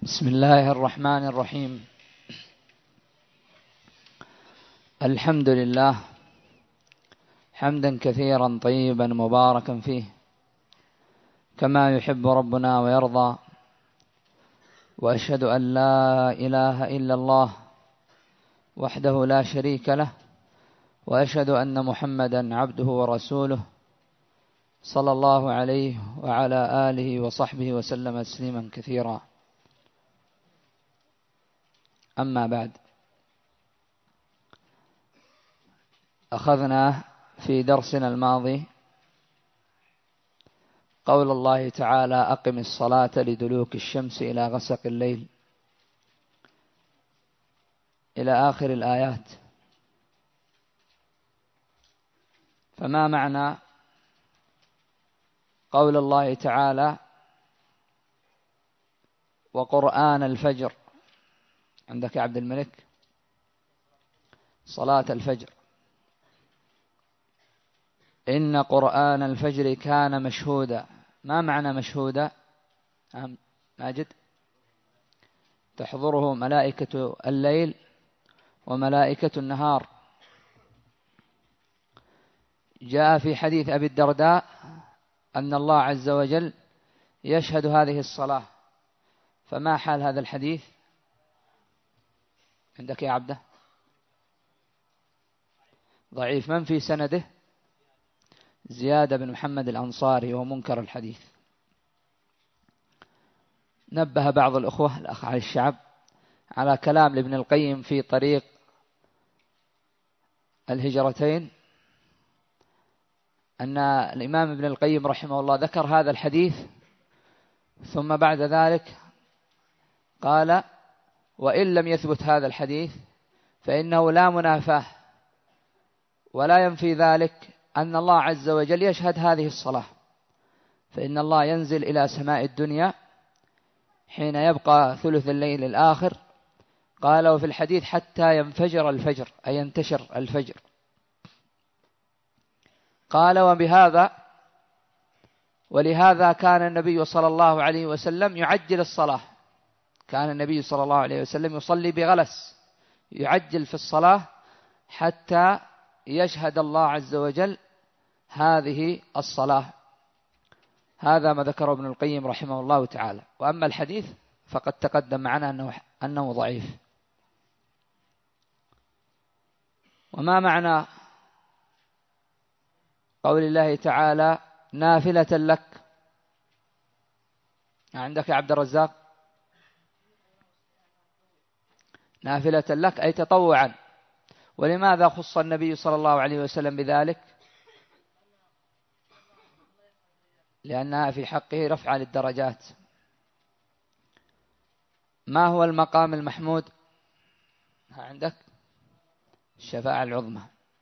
بسم الله الرحمن الرحيم. الحمد لله حمدا كثيرا طيبا مباركا فيه كما يحب ربنا ويرضى، وأشهد أن لا إله إلا الله وحده لا شريك له، وأشهد أن محمدا عبده ورسوله صلى الله عليه وعلى آله وصحبه وسلم تسليما كثيرا. أما بعد، أخذنا في درسنا الماضي قول الله تعالى: أقم الصلاة لدلوك الشمس إلى غسق الليل، إلى آخر الآيات. فما معنى قول الله تعالى: وقرآن الفجر؟ عندك يا عبد الملك صلاة الفجر. إن قرآن الفجر كان مشهودا. ما معنى مشهودا؟ ماجد؟ تحضره ملائكة الليل وملائكة النهار. جاء في حديث أبي الدرداء أن الله عز وجل يشهد هذه الصلاة. فما حال هذا الحديث عندك يا عبده؟ ضعيف. من في سنده؟ زياد بن محمد الأنصاري، ومنكر الحديث. نبه بعض الأخوة الأخ علي الشعب على كلام لابن القيم في طريق الهجرتين، أن الإمام ابن القيم رحمه الله ذكر هذا الحديث، ثم بعد ذلك قال: وإن لم يثبت هذا الحديث فإنه لا منافاة ولا ينفي ذلك أن الله عز وجل يشهد هذه الصلاة، فإن الله ينزل إلى سماء الدنيا حين يبقى ثلث الليل الآخر، قال وفي الحديث: حتى ينفجر الفجر، أي ينتشر الفجر. قال: ولهذا كان النبي صلى الله عليه وسلم يعجل الصلاة. كان النبي صلى الله عليه وسلم يصلي بغلس، يعجل في الصلاة حتى يشهد الله عز وجل هذه الصلاة. هذا ما ذكره ابن القيم رحمه الله تعالى. وأما الحديث فقد تقدم معنا أنه ضعيف. وما معنى قول الله تعالى: نافلة لك؟ عندك يا عبد الرزاق؟ نافلة لك أي تطوعا. ولماذا خص النبي صلى الله عليه وسلم بذلك؟ لأنها في حقه رفع للدرجات. ما هو المقام المحمود؟ عندك الشفاعة العظمى.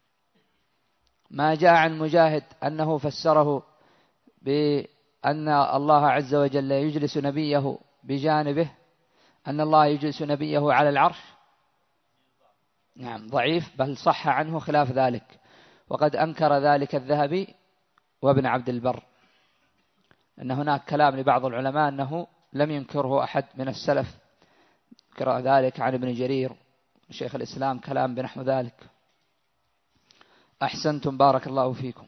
ما جاء عن مجاهد أنه فسره بأن الله عز وجل يجلس نبيه بجانبه، أن الله يجلس نبيه على العرش. نعم، ضعيف، بل صح عنه خلاف ذلك، وقد أنكر ذلك الذهبي وابن عبد البر. أن هناك كلام لبعض العلماء أنه لم ينكره أحد من السلف، ذكر ذلك عن ابن جرير شيخ الإسلام، كلام بنحو ذلك. أحسنتم، بارك الله فيكم.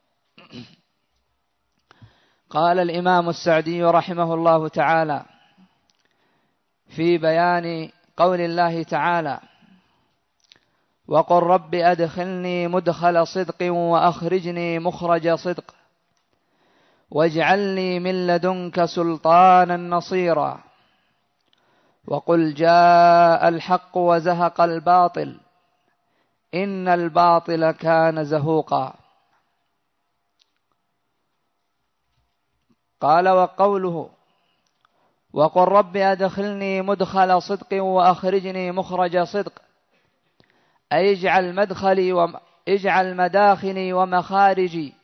قال الإمام السعدي رحمه الله تعالى في بيان قول الله تعالى: وقل رب أدخلني مدخل صدق وأخرجني مخرج صدق واجعلني من لدنك سلطانا نصيرا، وقل جاء الحق وزهق الباطل إن الباطل كان زهوقا. قال: وقوله وقل رب أدخلني مدخل صدق وأخرجني مخرج صدق، أي اجعل مداخلي ومخارجي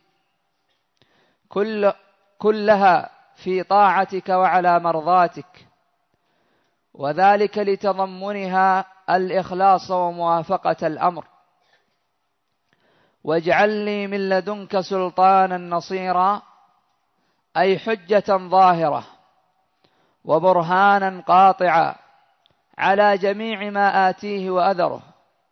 كلها في طاعتك وعلى مرضاتك، وذلك لتضمنها الإخلاص وموافقة الأمر. واجعلني من لدنك سلطانا نصيرا، أي حجة ظاهرة وبرهانا قاطعا على جميع ما آتيه وأذره،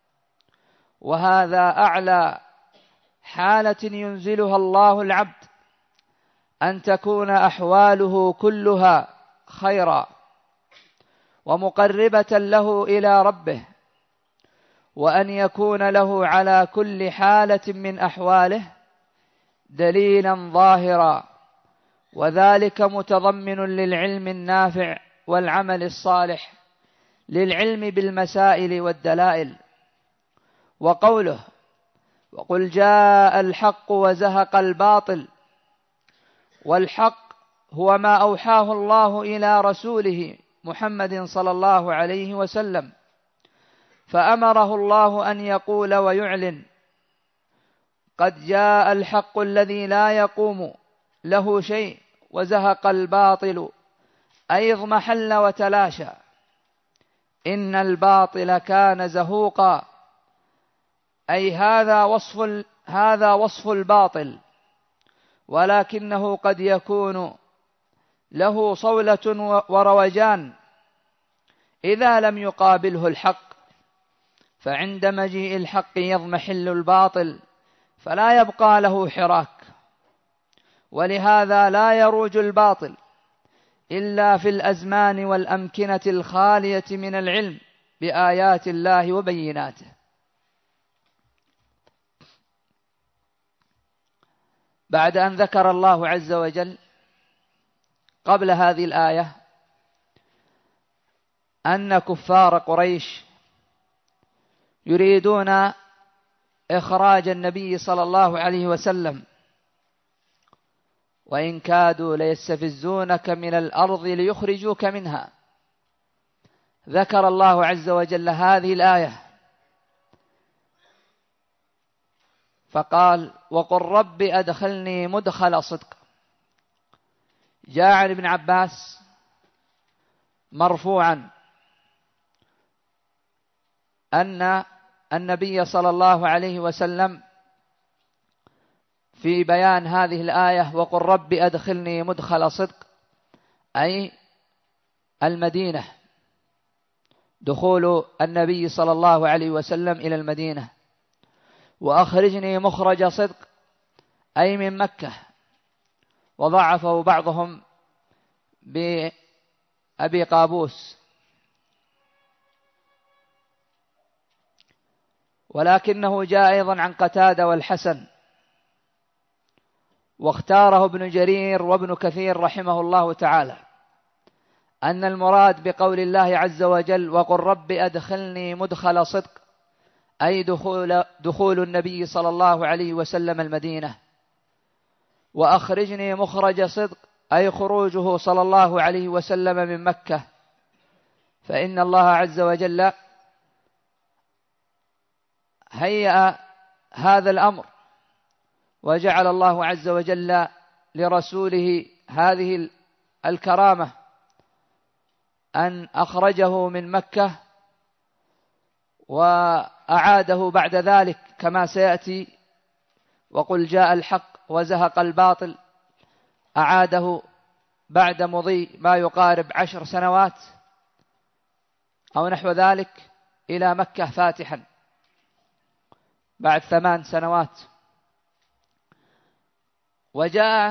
وهذا أعلى حالة ينزلها الله العبد، أن تكون أحواله كلها خيرا ومقربة له إلى ربه، وأن يكون له على كل حالة من أحواله دليلا ظاهرا، وذلك متضمن للعلم النافع والعمل الصالح، للعلم بالمسائل والدلائل. وقوله: وقل جاء الحق وزهق الباطل، والحق هو ما أوحاه الله إلى رسوله محمد صلى الله عليه وسلم، فأمره الله أن يقول ويعلن: قد جاء الحق الذي لا يقوم له شيء، وزهق الباطل أي اضمحل وتلاشى. إن الباطل كان زهوقا، أي هذا وصف الباطل، ولكنه قد يكون له صولة وروجان إذا لم يقابله الحق، فعند مجيء الحق يضمحل الباطل فلا يبقى له حراك، ولهذا لا يروج الباطل إلا في الأزمان والأمكنة الخالية من العلم بآيات الله وبيناته. بعد أن ذكر الله عز وجل قبل هذه الآية أن كفار قريش يريدون إخراج النبي صلى الله عليه وسلم، وإن كادوا ليستفزونك من الأرض ليخرجوك منها، ذكر الله عز وجل هذه الآية فقال: وقل رب أدخلني مدخل صدق. جاء عن ابن عباس مرفوعا أن النبي صلى الله عليه وسلم في بيان هذه الآية وقل رب أدخلني مدخل صدق، أي المدينة، دخول النبي صلى الله عليه وسلم إلى المدينة، وأخرجني مخرج صدق أي من مكة، وضعفه بعضهم بأبي قابوس، ولكنه جاء أيضا عن قتادة والحسن، واختاره ابن جرير وابن كثير رحمه الله تعالى أن المراد بقول الله عز وجل وقل رب أدخلني مدخل صدق أي دخول النبي صلى الله عليه وسلم المدينة، وأخرجني مخرج صدق أي خروجه صلى الله عليه وسلم من مكة، فإن الله عز وجل هيأ هذا الأمر، وجعل الله عز وجل لرسوله هذه الكرامة أن أخرجه من مكة وأعاده بعد ذلك كما سيأتي. وقل جاء الحق وزهق الباطل، أعاده بعد مضي ما يقارب 10 سنوات أو نحو ذلك إلى مكة فاتحا بعد 8 سنوات. وجاء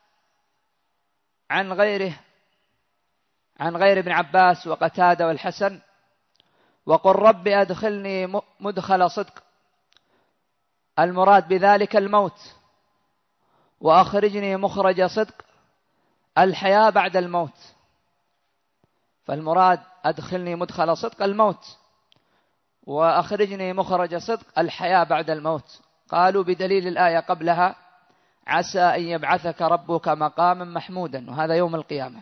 عن غير ابن عباس وقتادة والحسن وقل رب أدخلني مدخل صدق، المراد بذلك الموت، وأخرجني مخرج صدق الحياة بعد الموت، فالمراد أدخلني مدخل صدق الموت، وأخرجني مخرج صدق الحياة بعد الموت. قالوا بدليل الآية قبلها عسى أن يبعثك ربك مقاما محمودا، وهذا يوم القيامة.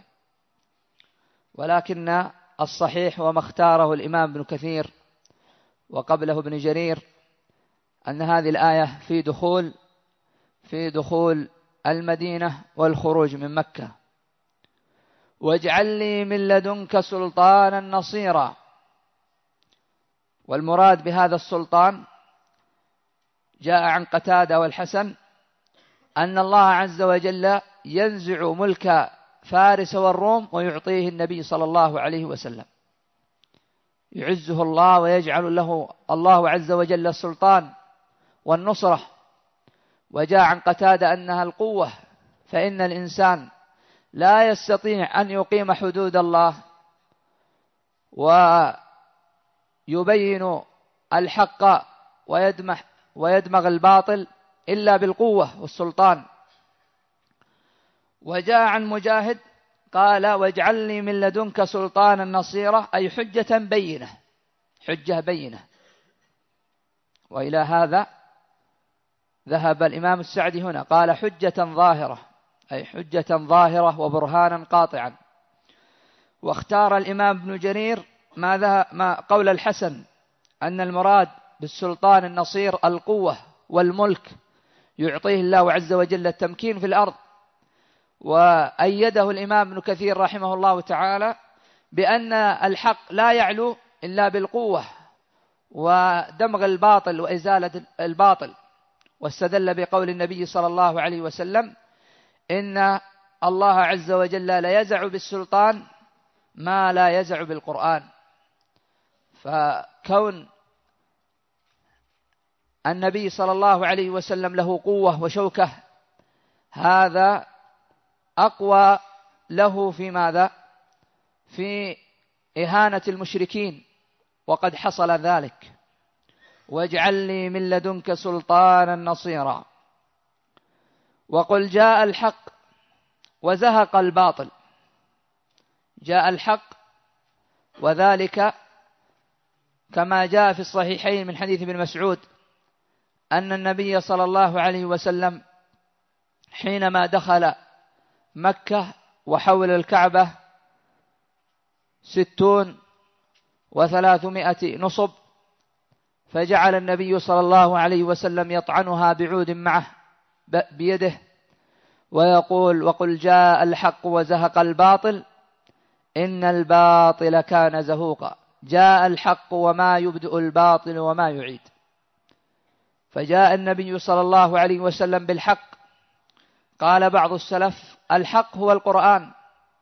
ولكن الصحيح وما اختاره الإمام ابن كثير وقبله ابن جرير أن هذه الآية في دخول المدينة والخروج من مكة. واجعل لي من لدنك سلطانا نصيرا، والمراد بهذا السلطان جاء عن قتادة والحسن أن الله عز وجل ينزع ملك فارس والروم ويعطيه النبي صلى الله عليه وسلم، يعزه الله ويجعل له الله عز وجل السلطان والنصرة. وجاء عن قتادة أنها القوة، فإن الإنسان لا يستطيع أن يقيم حدود الله ويبين الحق ويدمغ الباطل إلا بالقوة والسلطان. وجاء عن مجاهد قال: واجعلني من لدنك سلطانا نصيرا، أي حجة بينة، حجة بينة. وإلى هذا ذهب الإمام السعدي هنا، قال حجة ظاهرة، أي حجة ظاهرة وبرهانا قاطعا. واختار الإمام ابن جرير ما قول الحسن أن المراد بالسلطان النصير القوة والملك، يعطيه الله عز وجل التمكين في الأرض. وأيده الإمام ابن كثير رحمه الله تعالى بأن الحق لا يعلو إلا بالقوة ودمغ الباطل وإزالة الباطل، واستدل بقول النبي صلى الله عليه وسلم: إن الله عز وجل لا يزع بالسلطان ما لا يزع بالقرآن. فكون النبي صلى الله عليه وسلم له قوة وشوكة، هذا أقوى له في ماذا؟ في إهانة المشركين، وقد حصل ذلك. واجعل لي من لدنك سلطانا نصيرا. وقل جاء الحق وزهق الباطل. جاء الحق، وذلك كما جاء في الصحيحين من حديث ابن مسعود أن النبي صلى الله عليه وسلم حينما دخل مكة وحول الكعبة 300 نصب، فجعل النبي صلى الله عليه وسلم يطعنها بعود معه بيده ويقول: وقل جاء الحق وزهق الباطل إن الباطل كان زهوقا. جاء الحق وما يبدئ الباطل وما يعيد. فجاء النبي صلى الله عليه وسلم بالحق. قال بعض السلف: الحق هو القرآن،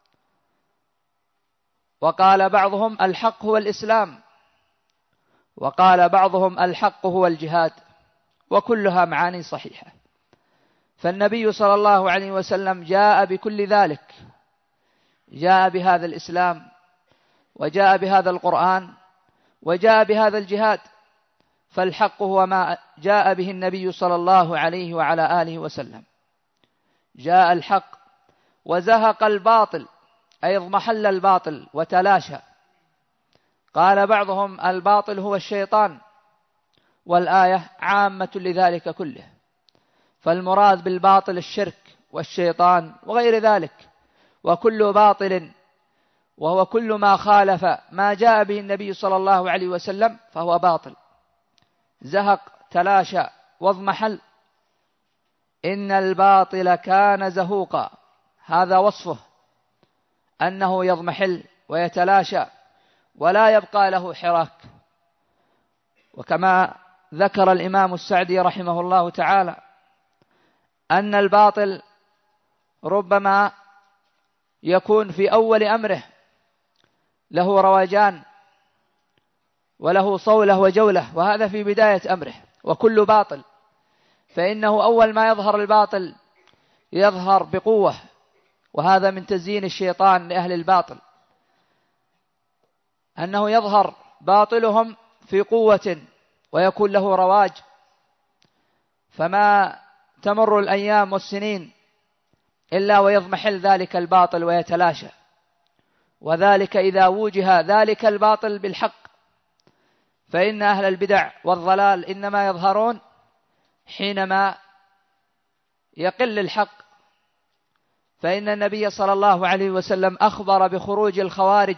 وقال بعضهم: الحق هو الإسلام، وقال بعضهم: الحق هو الجهاد، وكلها معاني صحيحة. فالنبي صلى الله عليه وسلم جاء بكل ذلك، جاء بهذا الإسلام، وجاء بهذا القرآن، وجاء بهذا الجهاد. فالحق هو ما جاء به النبي صلى الله عليه وعلى آله وسلم. جاء الحق وزهق الباطل، أي اضمحل الباطل وتلاشى. قال بعضهم: الباطل هو الشيطان، والآية عامة لذلك كله، فالمراد بالباطل الشرك والشيطان وغير ذلك، وكل باطل وهو كل ما خالف ما جاء به النبي صلى الله عليه وسلم فهو باطل. زهق، تلاشى، واضمحل. إن الباطل كان زهوقا، هذا وصفه، أنه يضمحل ويتلاشى ولا يبقى له حراك. وكما ذكر الإمام السعدي رحمه الله تعالى أن الباطل ربما يكون في أول أمره له رواجان وله صولة وجولة، وهذا في بداية أمره. وكل باطل فإنه أول ما يظهر الباطل يظهر بقوة، وهذا من تزيين الشيطان لأهل الباطل، أنه يظهر باطلهم في قوة ويكون له رواج، فما تمر الأيام والسنين إلا ويضمحل ذلك الباطل ويتلاشى. وذلك إذا وجه ذلك الباطل بالحق، فإن أهل البدع والضلال إنما يظهرون حينما يقل الحق. فإن النبي صلى الله عليه وسلم أخبر بخروج الخوارج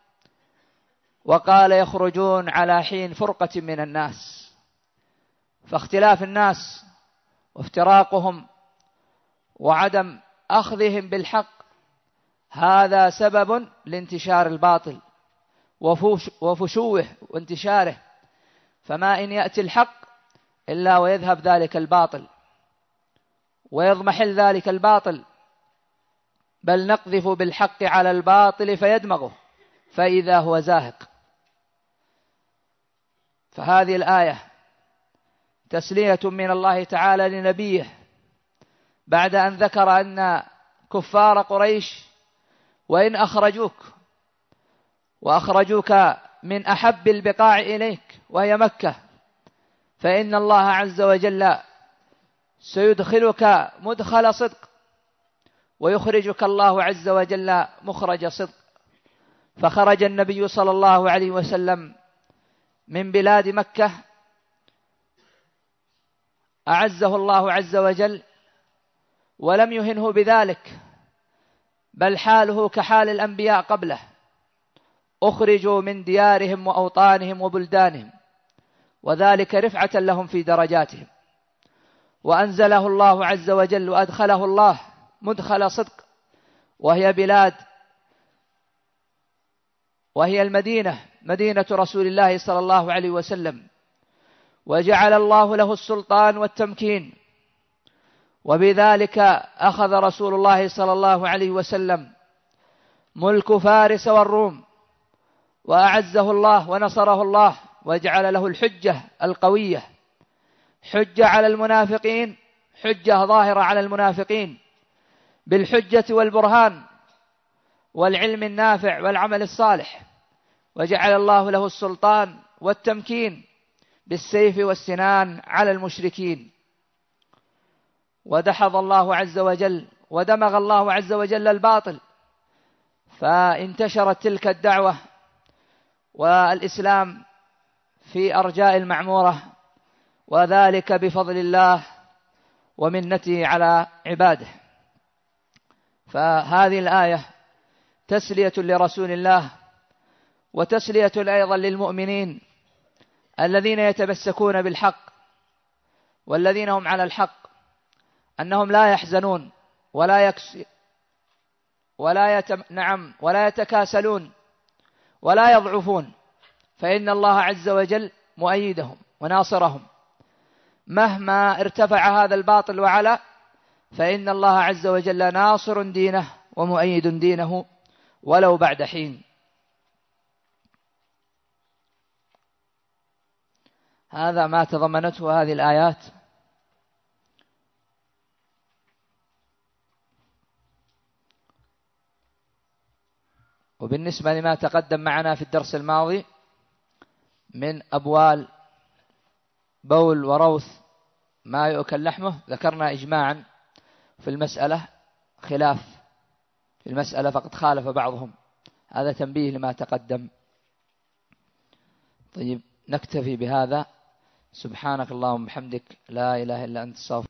وقال: يخرجون على حين فرقة من الناس. فاختلاف الناس وافتراقهم وعدم أخذهم بالحق هذا سبب لانتشار الباطل وفشوه وانتشاره. فما إن يأتي الحق إلا ويذهب ذلك الباطل ويضمحل ذلك الباطل، بل نقذف بالحق على الباطل فيدمغه فإذا هو زاهق. فهذه الآية تسلية من الله تعالى لنبيه بعد أن ذكر أن كفار قريش وإن أخرجوك من أحب البقاع إليك وهي مكة، فإن الله عز وجل سيدخلك مدخل صدق ويخرجك الله عز وجل مخرج صدق. فخرج النبي صلى الله عليه وسلم من بلاد مكة أعزه الله عز وجل ولم يهنه بذلك، بل حاله كحال الأنبياء قبله، أخرجوا من ديارهم وأوطانهم وبلدانهم، وذلك رفعة لهم في درجاتهم. وأنزله الله عز وجل وأدخله الله مدخل صدق، وهي المدينة، مدينة رسول الله صلى الله عليه وسلم، وجعل الله له السلطان والتمكين. وبذلك أخذ رسول الله صلى الله عليه وسلم ملك فارس والروم، وأعزه الله ونصره الله، وجعل له الحجة القوية، حجة على المنافقين، حجة ظاهرة على المنافقين بالحجة والبرهان والعلم النافع والعمل الصالح، وجعل الله له السلطان والتمكين بالسيف والسنان على المشركين. ودحض الله عز وجل ودمغ الله عز وجل الباطل، فانتشرت تلك الدعوة والإسلام في أرجاء المعمورة، وذلك بفضل الله ومنته على عباده. فهذه الآية تسلية لرسول الله، وتسلية أيضا للمؤمنين الذين يتمسكون بالحق والذين هم على الحق، أنهم لا يحزنون ولا يتكاسلون ولا يضعفون، فإن الله عز وجل مؤيدهم وناصرهم مهما ارتفع هذا الباطل وعلا، فإن الله عز وجل ناصر دينه ومؤيد دينه ولو بعد حين. هذا ما تضمنته هذه الآيات. وبالنسبة لما تقدم معنا في الدرس الماضي من أبوال بول وروث ما يؤكل لحمه، ذكرنا إجماعا في المسألة خلاف في المسألة، فقد خالف بعضهم. هذا تنبيه لما تقدم. طيب، نكتفي بهذا. سبحانك اللهم وبحمدك، لا إله إلا أنت، استغفرك.